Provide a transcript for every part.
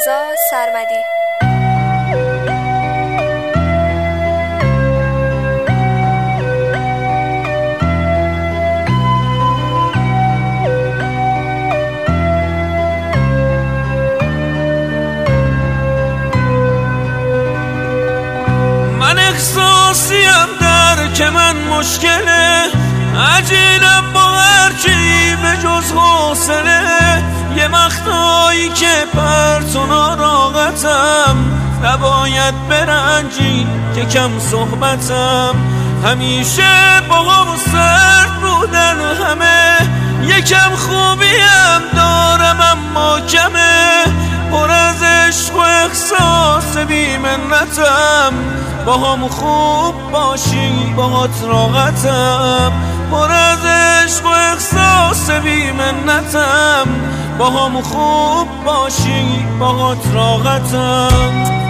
رضا سرمدی. من احساسیم درک من مشکله، عجینم با هرچی به جز حوصله. یه وقتایی که پرت و ناراحتم، نباید برنجی که کم صحبتم. همیشه با هم سرد بودن همه، یکم خوبیم دارم اما کمه. پر از عشق و احساس بی منتم، با هم خوب باشی باهات راحتم. پر از عشق و احساس بی منتم، با هم خوب باشی باهات راحتم.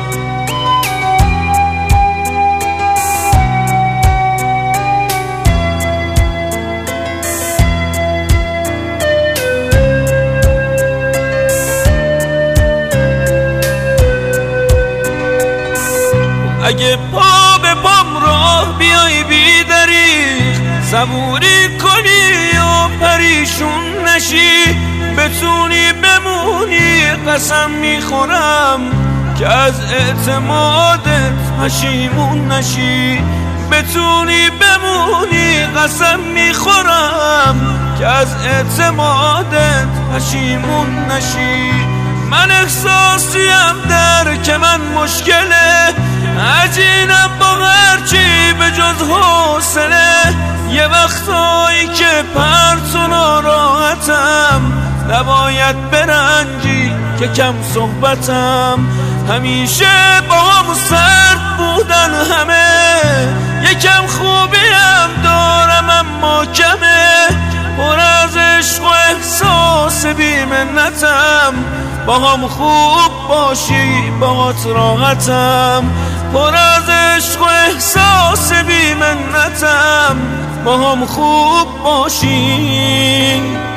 اگه پا به پام راه بیای بی دریغ، صبوری کنی و پریشون نشی، بتونی بمونی قسم میخورم که از اعتمادت پشیمون نشی. بتونی بمونی قسم میخورم که از اعتمادت پشیمون نشی. من احساسیم درک من مشکله، عجینم با هرچی به جز حوصله. یه وقتایی که پرت و ناراحتم، نباید برنجی که کم صحبتم. همیشه با هم سرد بودن همه، یکم خوبیم دارم اما کمه. پر از عشق و احساس بی منتم، با هم خوب باشی باهات راحتم. پر از عشق و احساس بی منتم، با هم خوب باشی.